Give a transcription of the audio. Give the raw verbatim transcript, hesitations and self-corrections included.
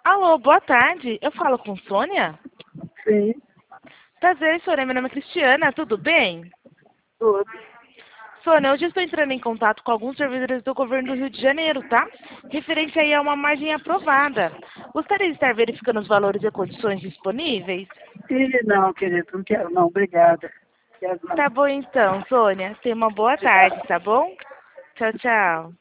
Alô, boa tarde. Eu falo com Sônia? Sim, Prazer, Sônia. Meu nome é Cristiana. Tudo bem? tudo. Sônia, hoje eu estou entrando em contato com alguns servidores do governo do Rio de Janeiro, tá? Referente aí a uma margem aprovada. Gostaria de estar verificando os valores e condições disponíveis? E não, querido, não quero não, obrigada. Quero não. Tá bom então, Sônia. Tenha uma boa tarde, Obrigada. tá bom? Tchau, tchau.